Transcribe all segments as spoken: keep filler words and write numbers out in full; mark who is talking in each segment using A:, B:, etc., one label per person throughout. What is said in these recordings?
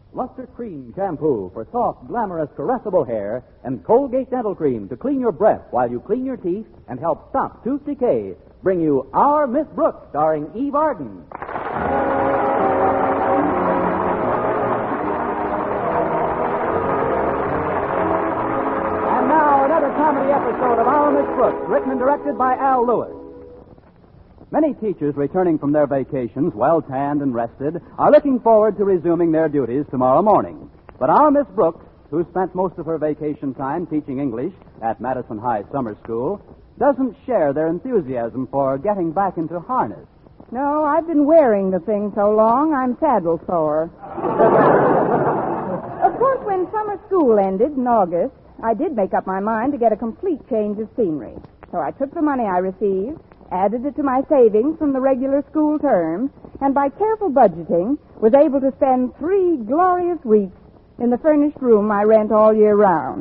A: Luster Cream Shampoo for soft, glamorous, caressable hair, and Colgate Dental Cream to clean your breath while you clean your teeth and help stop tooth decay, bring you Our Miss Brooks, starring Eve Arden. And now, another comedy episode of Our Miss Brooks, written and directed by Al Lewis. Many teachers returning from their vacations, well tanned and rested, are looking forward to resuming their duties tomorrow morning. But our Miss Brooks, who spent most of her vacation time teaching English at Madison High Summer School, doesn't share their enthusiasm for getting back into harness.
B: No, I've been wearing the thing so long, I'm saddle sore. Of course, when summer school ended in August, I did make up my mind to get a complete change of scenery. So I took the money I received, added it to my savings from the regular school term, and by careful budgeting, was able to spend three glorious weeks in the furnished room I rent all year round.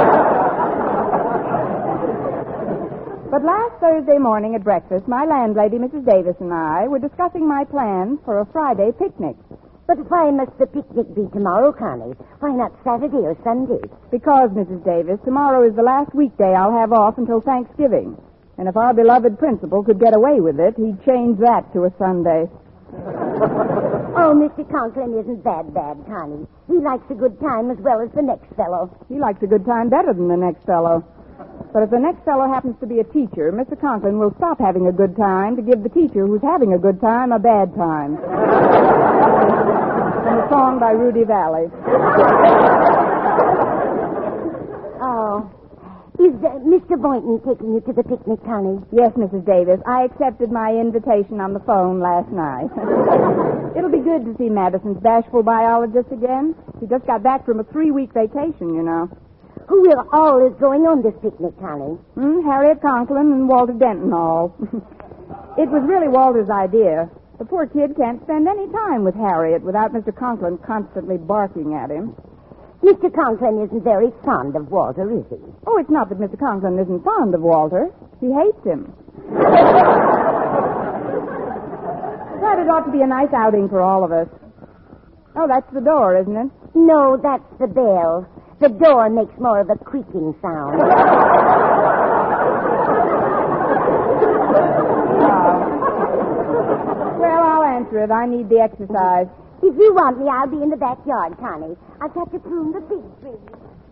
B: But last Thursday morning at breakfast, my landlady, Missus Davis, and I were discussing my plans for a Friday picnic.
C: But why must the picnic be tomorrow, Connie? Why not Saturday or Sunday?
B: Because, Missus Davis, tomorrow is the last weekday I'll have off until Thanksgiving. And if our beloved principal could get away with it, he'd change that to a Sunday.
C: Oh, Mister Conklin isn't that bad, Connie. He likes a good time as well as the next fellow.
B: He likes a good time better than the next fellow. But if the next fellow happens to be a teacher, Mister Conklin will stop having a good time to give the teacher who's having a good time a bad time. From a song by Rudy Valley.
C: Oh. Is uh, Mister Boynton taking you to the picnic, Connie?
B: Yes, Missus Davis. I accepted my invitation on the phone last night. It'll be good to see Madison's bashful biologist again. He just got back from a three-week vacation, you know.
C: Who will all is going on this picnic, Connie?
B: Hmm, Harriet Conklin and Walter Denton all. It was really Walter's idea. The poor kid can't spend any time with Harriet without Mister Conklin constantly barking at him.
C: Mister Conklin isn't very fond of Walter, is he?
B: Oh, it's not that Mister Conklin isn't fond of Walter. He hates him. But it ought to be a nice outing for all of us. Oh, that's the door, isn't it?
C: No, that's the bell. The door makes more of a creaking sound.
B: Oh. Well, I'll answer it. I need the exercise.
C: If you want me, I'll be in the backyard, Connie. I've got to prune the big trees.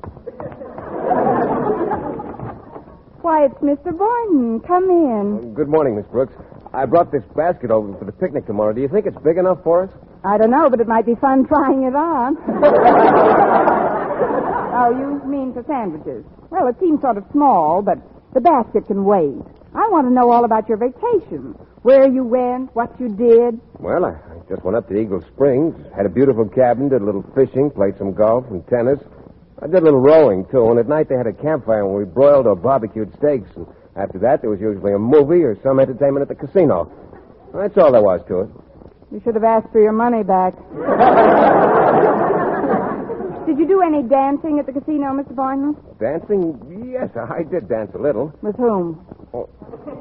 B: Why, it's Mister Boynton. Come in.
D: Good morning, Miss Brooks. I brought this basket over for the picnic tomorrow. Do you think it's big enough for us?
B: I don't know, but it might be fun trying it on. Oh, you mean for sandwiches? Well, it seems sort of small, but the basket can wait. I want to know all about your vacation. Where you went, what you did.
D: Well, I, I just went up to Eagle Springs, had a beautiful cabin, did a little fishing, played some golf and tennis. I did a little rowing, too, and at night they had a campfire where we broiled or barbecued steaks. And after that, there was usually a movie or some entertainment at the casino. Well, that's all there was to it.
B: You should have asked for your money back. Did you do any dancing at the casino, Mister Boynton?
D: Dancing? Yes, I did dance a little.
B: With whom?
D: Oh.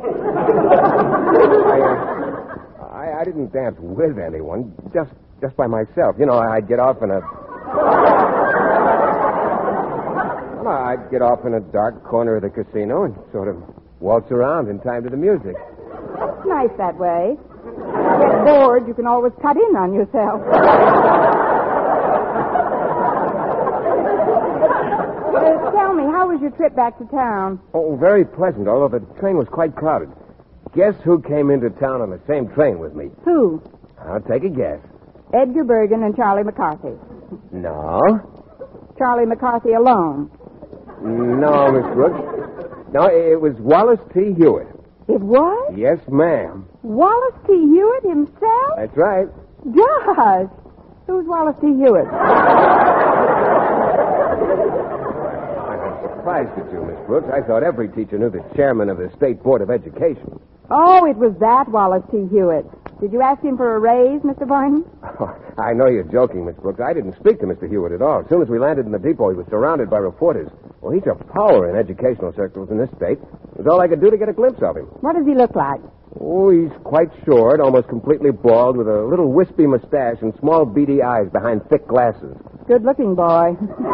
D: I, uh, I, I didn't dance with anyone, just just by myself. You know, I'd get off in a... Well, I'd get off in a dark corner of the casino and sort of waltz around in time to the music.
B: It's nice that way. If you get bored, you can always cut in on yourself. uh, tell me, how was your trip back to town?
D: Oh, very pleasant, although the train was quite crowded. Guess who came into town on the same train with me?
B: Who?
D: I'll take a guess.
B: Edgar Bergen and Charlie McCarthy.
D: No.
B: Charlie McCarthy alone.
D: No, Miss Brooks. No, it was Wallace T. Hewitt.
B: It was?
D: Yes, ma'am.
B: Wallace T. Hewitt himself?
D: That's right.
B: Gosh. Who's Wallace T. Hewitt?
D: I'm surprised at you, Miss Brooks. I thought every teacher knew the chairman of the State Board of Education.
B: Oh, it was that Wallace T. Hewitt. Did you ask him for a raise, Mister Boynton?
D: Oh, I know you're joking, Miss Brooks. I didn't speak to Mister Hewitt at all. As soon as we landed in the depot, he was surrounded by reporters. Well, he's a power in educational circles in this state. It was all I could do to get a glimpse of him.
B: What does he look like?
D: Oh, he's quite short, almost completely bald, with a little wispy mustache and small beady eyes behind thick glasses.
B: Good-looking boy.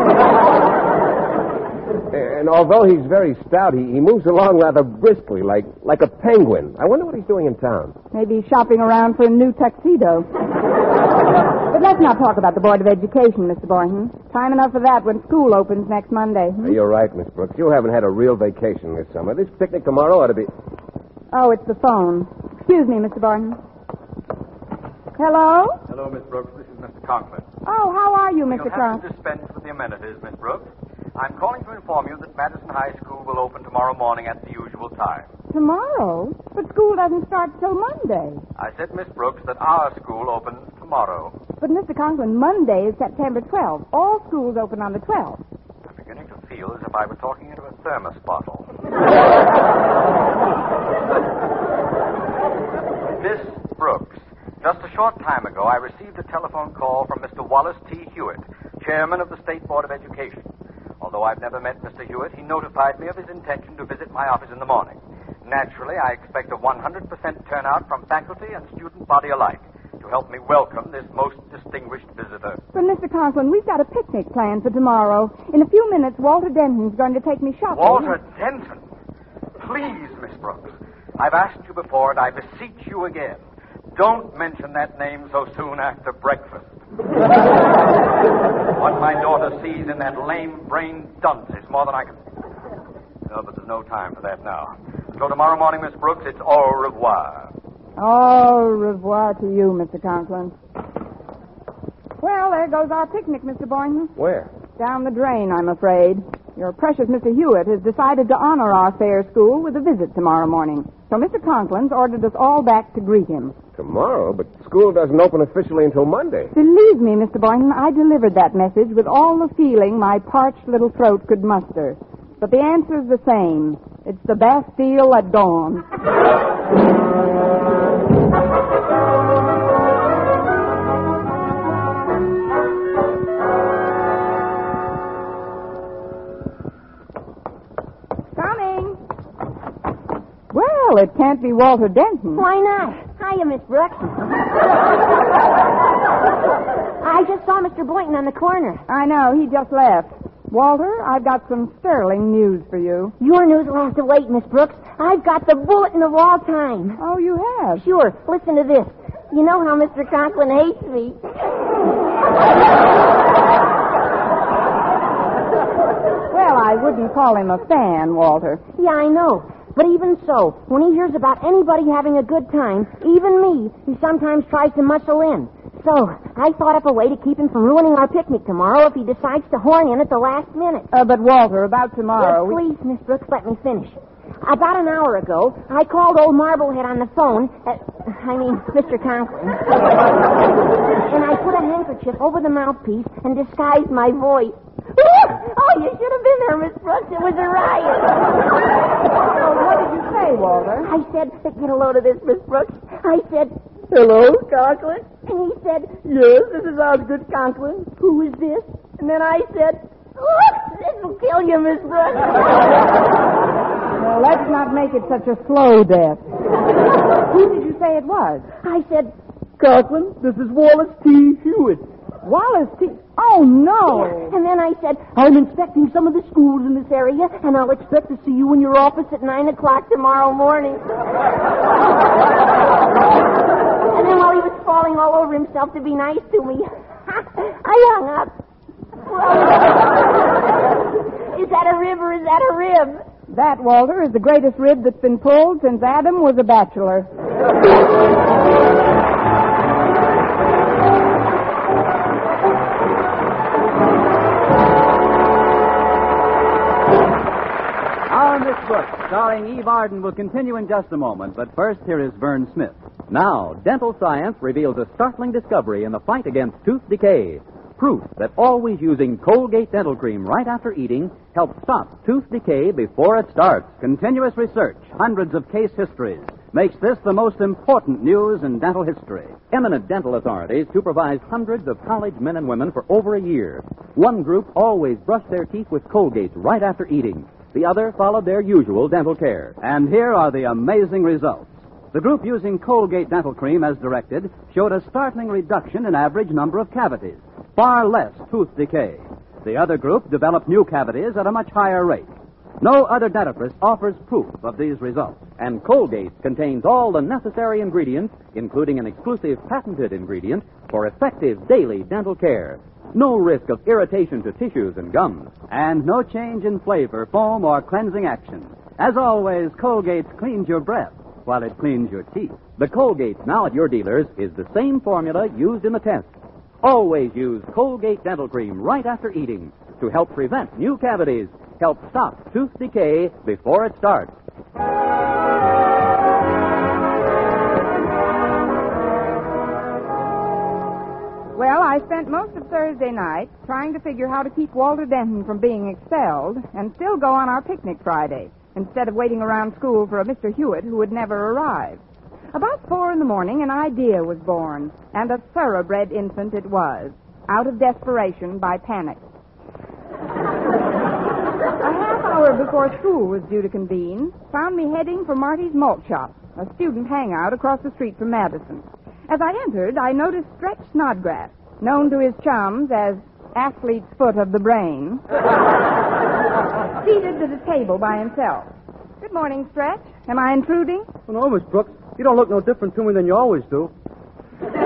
D: And although he's very stout, he, he moves along rather briskly, like like a penguin. I wonder what he's doing in town.
B: Maybe he's shopping around for a new tuxedo. But let's not talk about the Board of Education, Mister Boynton. Time enough for that when school opens next Monday. Hmm?
D: You're right, Miss Brooks. You haven't had a real vacation this summer. This picnic tomorrow ought to be...
B: Oh, it's the phone. Excuse me, Mister Boynton. Hello?
E: Hello, Miss Brooks. This is Mister Conklin.
B: Oh, how are you, Mister
E: You'll
B: Conklin?
E: have to dispense with the amenities, Miss Brooks. I'm calling to inform you that Madison High School will open tomorrow morning at the usual time.
B: Tomorrow? But school doesn't start till Monday.
E: I said, Miss Brooks, that our school opens tomorrow.
B: But, Mister Conklin, Monday is September twelfth. All schools open on the twelfth.
E: I'm beginning to feel as if I were talking into a thermos bottle. Miss Brooks, just a short time ago, I received a telephone call from Mister Wallace T. Hewitt, chairman of the State Board of Education. Although I've never met Mister Hewitt, he notified me of his intention to visit my office in the morning. Naturally, I expect a one hundred percent turnout from faculty and student body alike to help me welcome this most distinguished visitor.
B: But, Mister Conklin, we've got a picnic planned for tomorrow. In a few minutes, Walter Denton's going to take me shopping.
E: Walter Denton? Please, Miss Brooks. I've asked you before, and I beseech you again. Don't mention that name so soon after breakfast. What my daughter sees in that lame-brained dunce is more than I can... No, but there's no time for that now. Until tomorrow morning, Miss Brooks, it's au revoir.
B: Au revoir to you, Mister Conklin. Well, there goes our picnic, Mister Boynton.
D: Where?
B: Down the drain, I'm afraid. Your precious Mister Hewitt has decided to honor our fair school with a visit tomorrow morning. So Mister Conklin's ordered us all back to greet him.
D: Tomorrow? But school doesn't open officially until Monday.
B: Believe me, Mister Boynton, I delivered that message with all the feeling my parched little throat could muster. But the answer's the same. It's the Bastille at dawn. Coming. Well, it can't be Walter Denton.
C: Why not? Hiya, Miss Brooks. I just saw Mister Boynton on the corner.
B: I know, he just left. Walter, I've got some sterling news for you.
C: Your news will have to wait, Miss Brooks. I've got the bulletin of all time.
B: Oh, you have?
C: Sure. Listen to this. You know how Mister Conklin hates me.
B: Well, I wouldn't call him a fan, Walter.
C: Yeah, I know. But even so, when he hears about anybody having a good time, even me, he sometimes tries to muscle in. So, I thought up a way to keep him from ruining our picnic tomorrow if he decides to horn in at the last minute.
B: Uh, but, Walter, about tomorrow...
C: Yes, please, Miss Brooks, let me finish. About an hour ago, I called old Marblehead on the phone. Uh, I mean, Mister Conklin. And I put a handkerchief over the mouthpiece and disguised my voice. Oh, you should have been there, Miss Brooks. It was a riot.
B: Oh, what did you say, Walter?
C: I said, get a load of this, Miss Brooks. I said, hello, Conklin. And he said, yes, this is Osgood Conklin. Who is this? And then I said, oh, this will kill you, Miss Brooks.
B: Well, let's not make it such a slow death. Who did you say it was?
C: I said,
B: Conklin, this is Wallace T. Hewitt. Wallace T. Oh, no.
C: Yeah. And then I said, I'm inspecting some of the schools in this area, and I'll expect to see you in your office at nine o'clock tomorrow morning. And then while he was falling all over himself to be nice to me, I hung up. Well, is that a rib or is that a rib?
B: That, Walter, is the greatest rib that's been pulled since Adam was a bachelor.
A: Our Miss Brooks, starring Eve Arden, will continue in just a moment, but first here is Vern Smith. Now, dental science reveals a startling discovery in the fight against tooth decay. Proof that always using Colgate dental cream right after eating helps stop tooth decay before it starts. Continuous research, hundreds of case histories, makes this the most important news in dental history. Eminent dental authorities supervise hundreds of college men and women for over a year. One group always brushed their teeth with Colgate right after eating. The other followed their usual dental care. And here are the amazing results. The group using Colgate Dental Cream as directed showed a startling reduction in average number of cavities, far less tooth decay. The other group developed new cavities at a much higher rate. No other dentifrice offers proof of these results. And Colgate contains all the necessary ingredients, including an exclusive patented ingredient for effective daily dental care. No risk of irritation to tissues and gums. And no change in flavor, foam, or cleansing action. As always, Colgate cleans your breath while it cleans your teeth. The Colgate now at your dealers is the same formula used in the test. Always use Colgate Dental Cream right after eating to help prevent new cavities, help stop tooth decay before it starts.
B: Well, I spent most of Thursday night trying to figure how to keep Walter Denton from being expelled and still go on our picnic Friday, instead of waiting around school for a Mister Hewitt who would never arrive. About four in the morning, an idea was born, and a thoroughbred infant it was, out of desperation by panic. A half hour before school was due to convene, found me heading for Marty's Malt Shop, a student hangout across the street from Madison. As I entered, I noticed Stretch Snodgrass, known to his chums as Athlete's Foot of the Brain, seated at a table by himself. Good morning, Stretch. Am I intruding?
F: Oh, no, Miss Brooks. You don't look no different to me than you always do.
B: Thank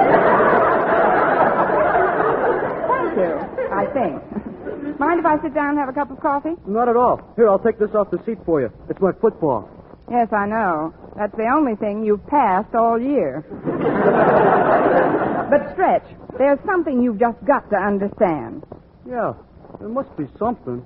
B: you, I think. Mind if I sit down and have a cup of coffee?
F: Not at all. Here, I'll take this off the seat for you. It's my football.
B: Yes, I know. That's the only thing you've passed all year. But, Stretch, there's something you've just got to understand.
F: Yeah, there must be something.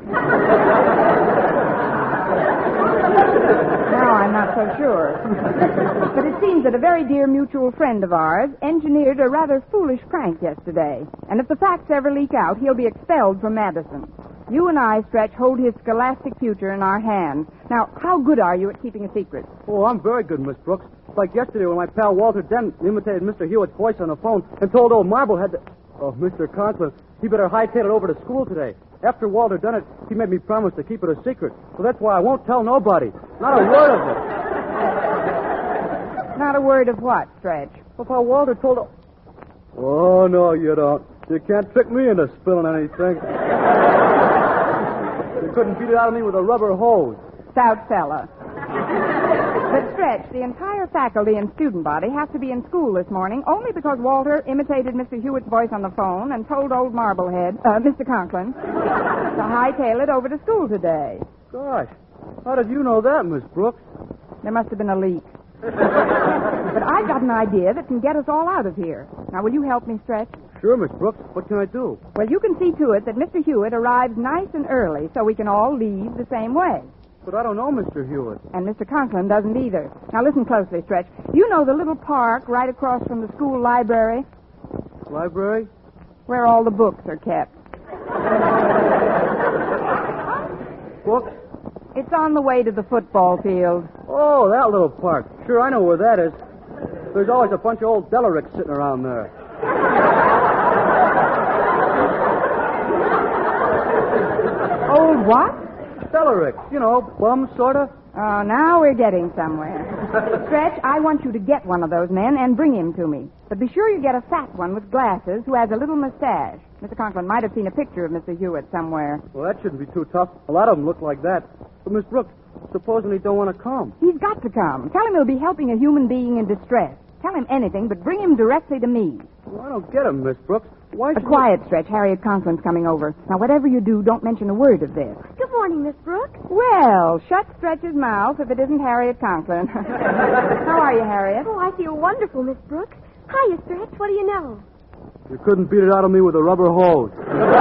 B: Now I'm not so sure. But it seems that a very dear mutual friend of ours engineered a rather foolish prank yesterday. And if the facts ever leak out, he'll be expelled from Madison. You and I, Stretch, hold his scholastic future in our hands. Now, how good are you at keeping a secret?
F: Oh, I'm very good, Miss Brooks. Like yesterday when my pal Walter Dent imitated Mister Hewitt's voice on the phone and told old Marblehead that... Oh, Mister Conklin, he better hightail it over to school today. After Walter done it, he made me promise to keep it a secret. So that's why I won't tell nobody. Not a word of it.
B: Not a word of what, Stretch?
F: Well, how Walter told... Oh, no, you don't. You can't trick me into spilling anything. You couldn't beat it out of me with a rubber hose.
B: Stout fella. But, Stretch, the entire faculty and student body have to be in school this morning only because Walter imitated Mister Hewitt's voice on the phone and told old Marblehead, uh, Mister Conklin, to hightail it over to school today.
F: Gosh, how did you know that, Miss Brooks?
B: There must have been a leak. But I've got an idea that can get us all out of here. Now, will you help me, Stretch?
F: Sure, Miss Brooks. What can I do?
B: Well, you can see to it that Mister Hewitt arrives nice and early so we can all leave the same way.
F: But I don't know Mister Hewitt.
B: And Mister Conklin doesn't either. Now, listen closely, Stretch. You know the little park right across from the school library?
F: Library?
B: Where all the books are kept.
F: Books?
B: It's on the way to the football field.
F: Oh, that little park. Sure, I know where that is. There's always a bunch of old Delaricks sitting around there.
B: Old what?
F: Delaricks, you know, bums, sort of.
B: Oh, now we're getting somewhere. Stretch, I want you to get one of those men and bring him to me. But be sure you get a fat one with glasses who has a little mustache. Mister Conklin might have seen a picture of Mister Hewitt somewhere.
F: Well, that shouldn't be too tough. A lot of them look like that. But, Miss Brooks, supposing he don't want to come?
B: He's got to come. Tell him he'll be helping a human being in distress. Tell him anything, but bring him directly to me.
F: Well, I don't get him, Miss Brooks. Why
B: But
F: should
B: quiet, Stretch. Harriet Conklin's coming over. Now, whatever you do, don't mention a word of this.
C: Good morning, Miss Brooks.
B: Well, shut Stretch's mouth if it isn't Harriet Conklin. How are you, Harriet?
C: Oh, I feel wonderful, Miss Brooks. Hiya, Stretch. What do you know?
F: You couldn't beat it out of me with a rubber hose.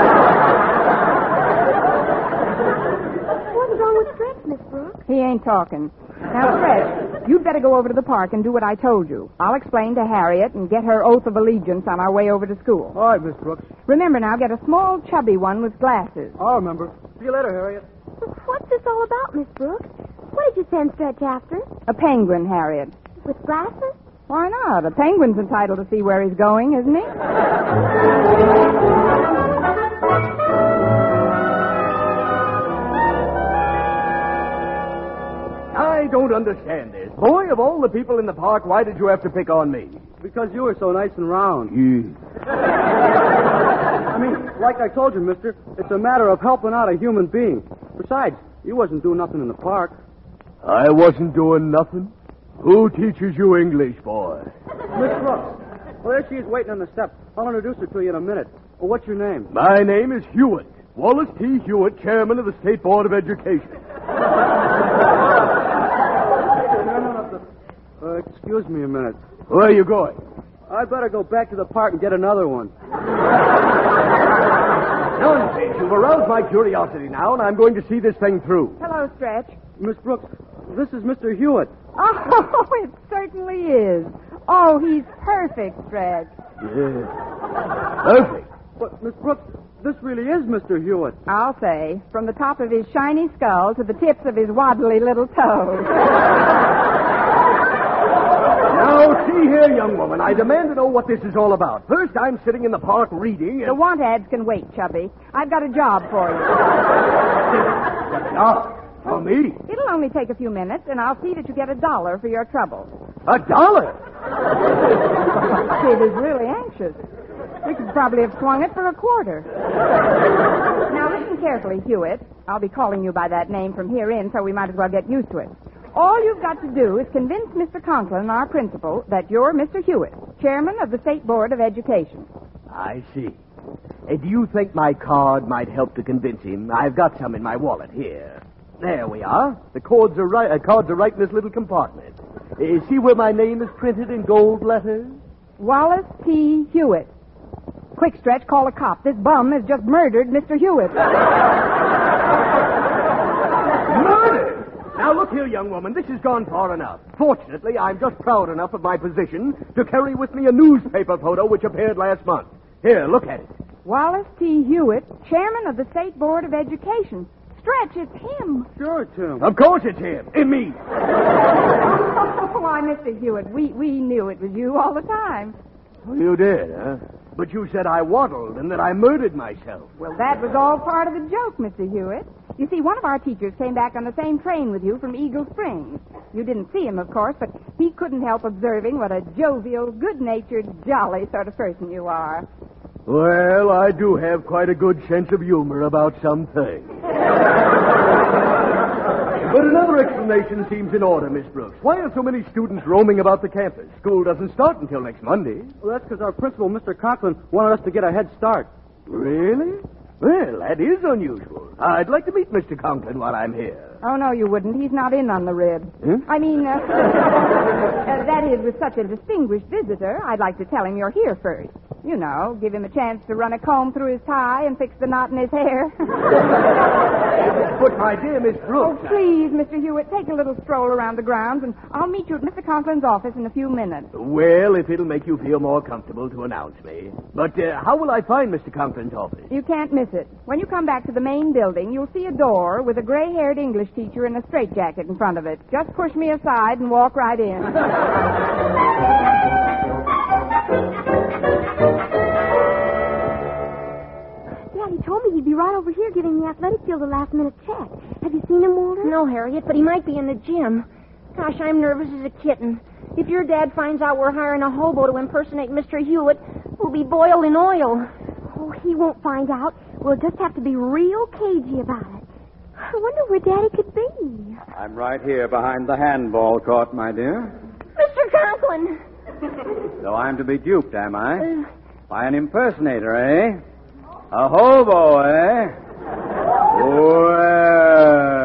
C: What's wrong with Stretch, Miss Brooks?
B: He ain't talking. Now, Stretch, you'd better go over to the park and do what I told you. I'll explain to Harriet and get her oath of allegiance on our way over to school.
F: All right, Miss Brooks.
B: Remember now, get a small, chubby one with glasses.
F: I'll remember. See you later, Harriet.
C: What's this all about, Miss Brooks? What did you send Stretch after?
B: A penguin, Harriet.
C: With glasses?
B: Why not? A penguin's entitled to see where he's going, isn't he?
G: I don't understand this. Boy, of all the people in the park, why did you have to pick on me?
F: Because you were so nice and round.
G: Yeah.
F: I mean, like I told you, mister, it's a matter of helping out a human being. Besides, you wasn't doing nothing in the park.
G: I wasn't doing nothing. Who teaches you English, boy?
F: Miss Brooks. Well, there she is waiting on the step. I'll introduce her to you in a minute. Well, what's your name?
G: My name is Hewitt. Wallace T. Hewitt, chairman of the State Board of Education.
F: Uh, excuse me a minute.
G: Where are you going?
F: I'd better go back to the park and get another one.
G: Nonsense. You've aroused my curiosity now, and I'm going to see this thing through.
B: Hello, Stretch.
F: Miss Brooks, this is Mister Hewitt.
B: Oh, it certainly is. Oh, he's perfect, Stretch.
G: Yeah. Perfect.
F: But, Miss Brooks, this really is Mister Hewitt.
B: I'll say, from the top of his shiny skull to the tips of his waddly little toes.
G: Now, see here, young woman. I demand to know what this is all about. First, I'm sitting in the park reading and...
B: The want ads can wait, Chubby. I've got a job for you.
G: A job? For me?
B: It'll only take a few minutes, and I'll see that you get a dollar for your trouble.
G: A dollar?
B: Kid is really anxious. We could probably have swung it for a quarter. Now, listen carefully, Hewitt. I'll be calling you by that name from here in, so we might as well get used to it. All you've got to do is convince Mister Conklin, our principal, that you're Mister Hewitt, chairman of the State Board of Education.
G: I see. Uh, do you think my card might help to convince him? I've got some in my wallet here. There we are. The cards are right, uh, cards are right in this little compartment. Uh, see where my name is printed in gold letters?
B: Wallace T. Hewitt. Quick, Stretch, call a cop. This bum has just murdered Mister Hewitt.
G: Murder? Now, look here, young woman. This has gone far enough. Fortunately, I'm just proud enough of my position to carry with me a newspaper photo which appeared last month. Here, look at it.
B: Wallace T. Hewitt, chairman of the State Board of Education. Stretch, it's him.
F: Sure, Tim.
G: Of course it's him. It's me.
B: Why, Mister Hewitt, we, we knew it was you all the time.
G: Well, you did, huh? But you said I waddled and that I murdered myself.
B: Well, that was all part of the joke, Mister Hewitt. You see, one of our teachers came back on the same train with you from Eagle Springs. You didn't see him, of course, but he couldn't help observing what a jovial, good-natured, jolly sort of person you are.
G: Well, I do have quite a good sense of humor about some things. But another explanation seems in order, Miss Brooks. Why are so many students roaming about the campus? School doesn't start until next Monday.
F: Well, that's because our principal, Mister Conklin, wanted us to get a head start.
G: Really? Well, that is unusual. I'd like to meet Mister Conklin while I'm here.
B: Oh, no, you wouldn't. He's not in on the rib.
G: Huh?
B: I mean, uh, uh, that is, with such a distinguished visitor, I'd like to tell him you're here first. You know, give him a chance to run a comb through his tie and fix the knot in his hair.
G: But, my dear Miss Brooks...
B: Oh, please, Mister Hewitt, take a little stroll around the grounds, and I'll meet you at Mister Conklin's office in a few minutes.
G: Well, if it'll make you feel more comfortable to announce me. But uh, how will I find Mister Conklin's office?
B: You can't miss it. When you come back to the main building, you'll see a door with a gray-haired English teacher in a straitjacket in front of it. Just push me aside and walk right in.
C: Daddy told me he'd be right over here giving the athletic field a last-minute check. Have you seen him, Walter? No, Harriet, but he might be in the gym. Gosh, I'm nervous as a kitten. If your dad finds out we're hiring a hobo to impersonate Mister Hewitt, we'll be boiled in oil. Oh, he won't find out. We'll just have to be real cagey about it. I wonder where Daddy could be.
E: I'm right here behind the handball court, my dear.
C: Mister Conklin!
E: So I'm to be duped, am I? Uh, By an impersonator, eh? A hobo, eh? Well...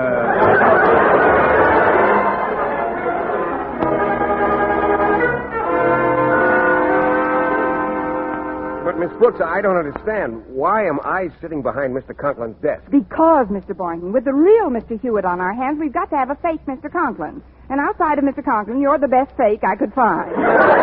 D: But, Miss Brooks, I don't understand. Why am I sitting behind Mister Conklin's desk?
B: Because, Mister Boynton, with the real Mister Hewitt on our hands, we've got to have a fake Mister Conklin. And outside of Mister Conklin, you're the best fake I could find.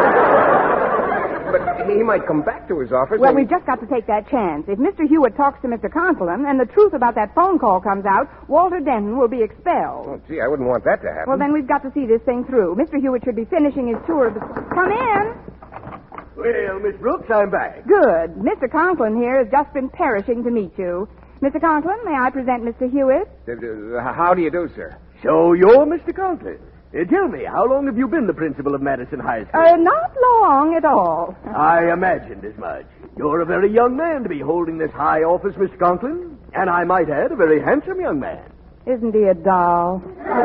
D: But he might come back to his office.
B: Well,
D: and...
B: we've just got to take that chance. If Mister Hewitt talks to Mister Conklin and the truth about that phone call comes out, Walter Denton will be expelled.
D: Oh, gee, I wouldn't want that to happen.
B: Well, then we've got to see this thing through. Mister Hewitt should be finishing his tour of the... Come in.
G: Well, Miss Brooks, I'm back.
B: Good. Mister Conklin here has just been perishing to meet you. Mister Conklin, may I present Mister Hewitt?
D: Uh, uh, how do you do, sir?
G: So you're Mister Conklin? Uh, tell me, how long have you been the principal of Madison High School?
B: Uh, not long at all.
G: I imagined as much. You're a very young man to be holding this high office, Mister Conklin. And I might add, a very handsome young man.
B: Isn't he a doll?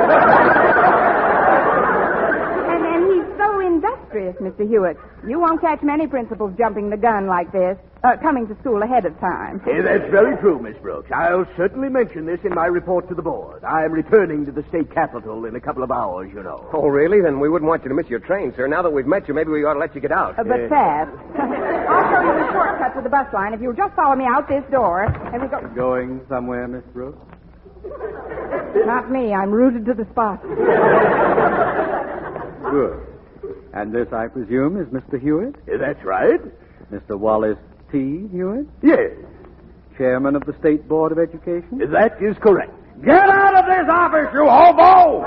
B: and, and he's so industrious, Mister Hewitt. You won't catch many principals jumping the gun like this, uh, coming to school ahead of time.
G: Hey, that's very true, Miss Brooks. I'll certainly mention this in my report to the board. I'm returning to the state capitol in a couple of hours, you know.
D: Oh, really? Then we wouldn't want you to miss your train, sir. Now that we've met you, maybe we ought to let you get out.
B: Uh, but
G: Yeah.
B: fast. I'll show you the shortcut to the bus line if you'll just follow me out this door. And we go...
F: Going somewhere, Miss Brooks?
B: Not me. I'm rooted to the spot.
F: Good. And this, I presume, is Mister Hewitt?
G: Uh, That's right.
F: Mister Wallace T. Hewitt?
G: Yes,
F: Chairman of the State Board of Education?
G: that is correct.
H: Get out of this office, you hobo!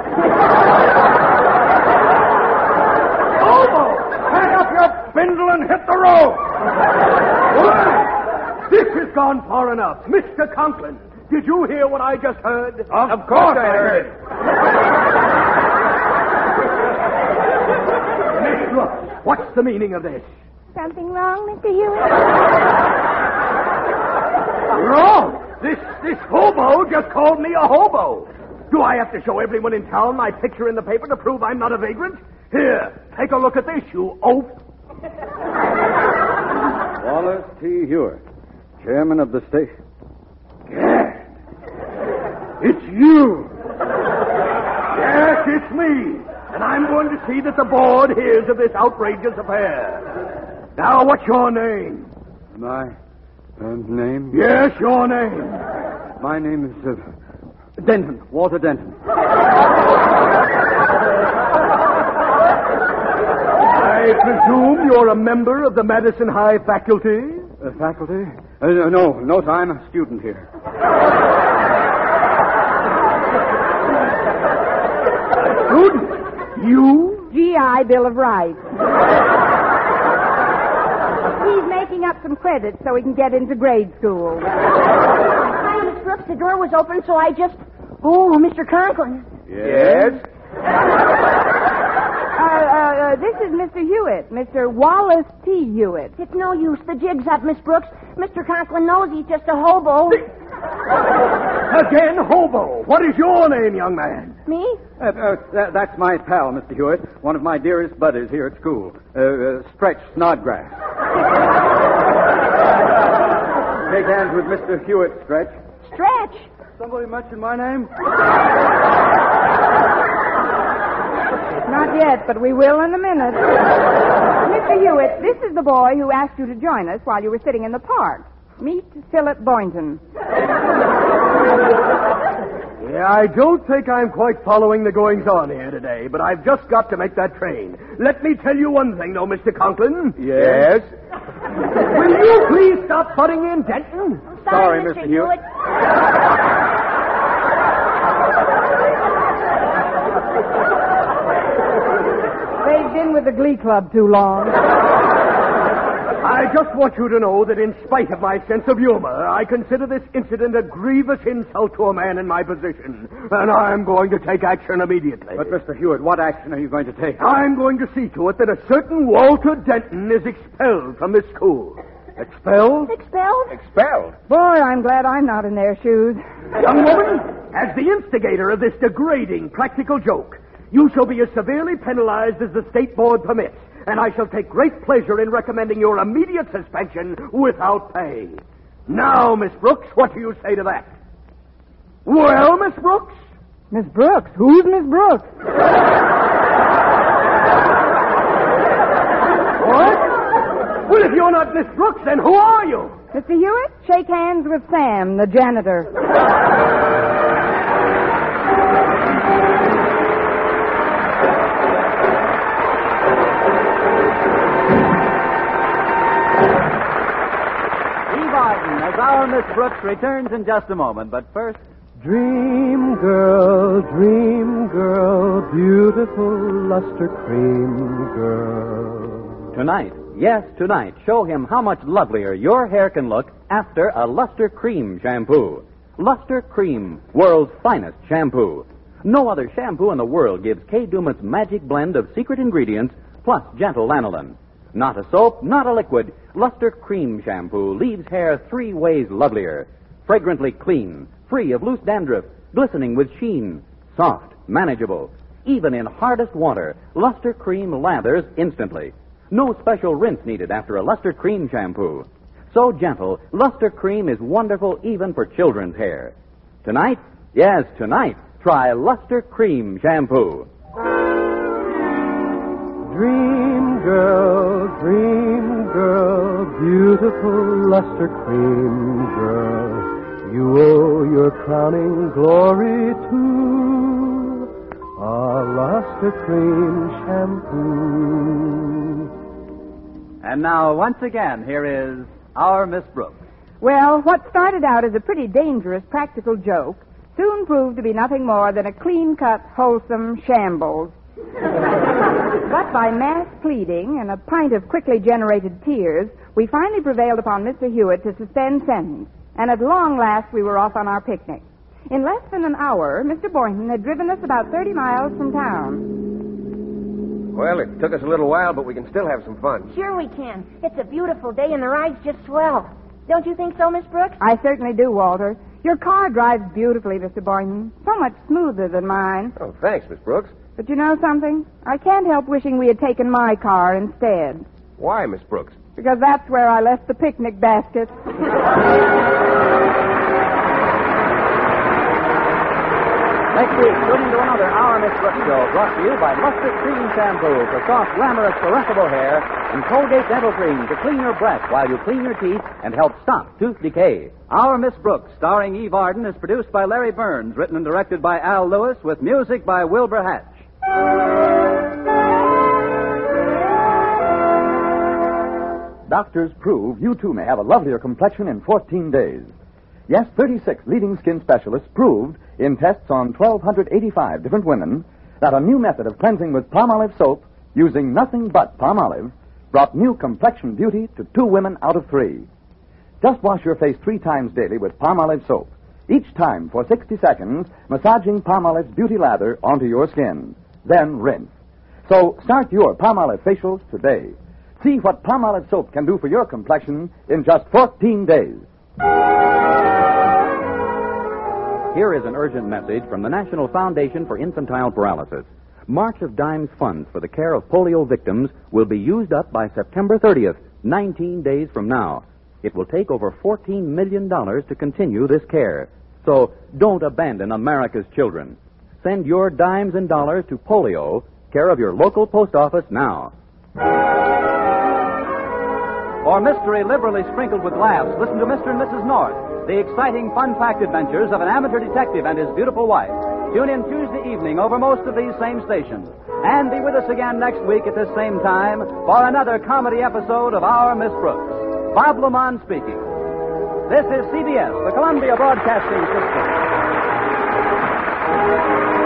H: Hobo! Pack up your spindle and hit the road!
G: This has gone far enough. Mister Conklin, did you hear what I just heard?
H: Of, course I heard.
G: Miss Brooks, what's the meaning of this?
B: Something wrong, Mister Hewitt?
G: Wrong! This, this hobo just called me a hobo. Do I have to show everyone in town my picture in the paper to prove I'm not a vagrant? Here, take a look at this, you oaf.
F: Wallace T. Hewitt, Chairman of the State.
G: Yes. It's you. Yes, it's me. And I'm going to see that the board hears of this outrageous affair. Now, what's your name?
F: My uh, name?
G: Yes, your name.
F: My name is uh, Denton, Walter Denton.
G: I presume you're a member of the Madison High faculty?
F: Uh, faculty? Uh, no, no, sir, I'm a student here.
G: Student? You?
B: G I Bill of Rights. He's making up some credits so he can get into grade school.
C: Hi, Miss Brooks. The door was open, so I just... Oh, Mister Conklin.
D: Yes?
B: Uh, uh, uh, this is Mister Hewitt, Mister Wallace T. Hewitt.
C: It's no use. The jig's up, Miss Brooks. Mister Conklin knows he's just a hobo.
G: Again, hobo. What is your name, young man?
C: Me?
F: Uh, uh, that, that's my pal, Mister Hewitt, one of my dearest buddies here at school. Uh, uh, Stretch Snodgrass. Shake hands with Mister Hewitt, Stretch.
C: Stretch.
F: Somebody mention my name?
B: Not yet, but we will in a minute. Mister Hewitt, this is the boy who asked you to join us while you were sitting in the park. Meet Philip Boynton.
G: Yeah, I don't think I'm quite following the goings-on here today, but I've just got to make that train. Let me tell you one thing, though, Mister Conklin.
D: Yes?
G: Will you please stop butting in, Denton?
C: Sorry,
F: Sorry,
C: Mister
F: Mister Hewitt.
B: They've been with the Glee Club too long.
G: I just want you to know that in spite of my sense of humor, I consider this incident a grievous insult to a man in my position, and I'm going to take action immediately.
F: But, Mister Hewitt, what action are you going to take?
G: I'm going to see to it that a certain Walter Denton is expelled from this school. Expelled?
C: Expelled?
D: Expelled?
B: Boy, I'm glad I'm not in their shoes.
G: Young woman, as the instigator of this degrading practical joke, you shall be as severely penalized as the state board permits, and I shall take great pleasure in recommending your immediate suspension without pay. Now, Miss Brooks, what do you say to that? Well, Miss Brooks?
B: Miss Brooks? Who's Miss Brooks?
G: What? Well, if you're not Miss Brooks, then who are you?
B: Mister Hewitt, shake hands with Sam, the janitor.
A: As our Miss Brooks returns in just a moment, but first...
I: Dream girl, dream girl, beautiful luster cream girl.
A: Tonight, yes, tonight, show him how much lovelier your hair can look after a Luster Cream shampoo. Luster Cream, world's finest shampoo.
J: No other shampoo in the world gives Kay Daumit's magic blend of secret ingredients plus gentle lanolin. Not a soap, not a liquid. Luster Cream Shampoo leaves hair three ways lovelier. Fragrantly clean, free of loose dandruff, glistening with sheen, soft, manageable. Even in hardest water, Luster Cream lathers instantly. No special rinse needed after a Luster Cream Shampoo. So gentle, Luster Cream is wonderful even for children's hair. Tonight, yes, tonight, try Luster Cream Shampoo.
I: Dream girl, dream girl, beautiful Luster Cream girl, you owe your crowning glory to a Luster Cream Shampoo.
A: And now, once again, here is our Miss Brooks.
B: Well, what started out as a pretty dangerous practical joke soon proved to be nothing more than a clean-cut, wholesome shambles. But by mass pleading and a pint of quickly generated tears, we finally prevailed upon Mister Hewitt to suspend sentence, and at long last we were off on our picnic. In less than an hour, Mister Boynton had driven us about thirty miles from town.
D: Well, it took us a little while, but we can still have some fun.
C: Sure we can. It's a beautiful day and the ride's just swell. Don't you think so, Miss Brooks?
B: I certainly do, Walter. Your car drives beautifully, Mister Boynton. So much smoother than mine.
D: Oh, thanks, Miss Brooks.
B: But you know something? I can't help wishing we had taken my car instead.
D: Why, Miss Brooks?
B: Because that's where I left the picnic basket.
J: Next week, tune into another Our Miss Brooks show brought to you by Luster Cream Shampoo for soft, glamorous, caressable hair and Colgate Dental Cream to clean your breath while you clean your teeth and help stop tooth decay.
A: Our Miss Brooks, starring Eve Arden, is produced by Larry Burns, written and directed by Al Lewis, with music by Wilbur Hatch.
K: Doctors prove you too may have a lovelier complexion in fourteen days. Yes, thirty-six leading skin specialists proved in tests on one thousand two hundred eighty-five different women that a new method of cleansing with Palmolive soap using nothing but Palmolive brought new complexion beauty to two women out of three. Just wash your face three times daily with Palmolive soap. Each time for sixty seconds, massaging Palmolive's beauty lather onto your skin. Then rinse. So start your Palmolive facials today. See what Palmolive soap can do for your complexion in just fourteen days.
J: Here is an urgent message from the National Foundation for Infantile Paralysis. March of Dimes funds for the care of polio victims will be used up by September thirtieth, nineteen days from now. It will take over fourteen million dollars to continue this care. So don't abandon America's children. Send your dimes and dollars to polio, care of your local post office now.
A: For mystery liberally sprinkled with laughs, listen to Mister and Missus North, the exciting, fun-packed adventures of an amateur detective and his beautiful wife. Tune in Tuesday evening over most of these same stations. And be with us again next week at this same time for another comedy episode of Our Miss Brooks. Bob Lamont speaking. This is C B S, the Columbia Broadcasting System.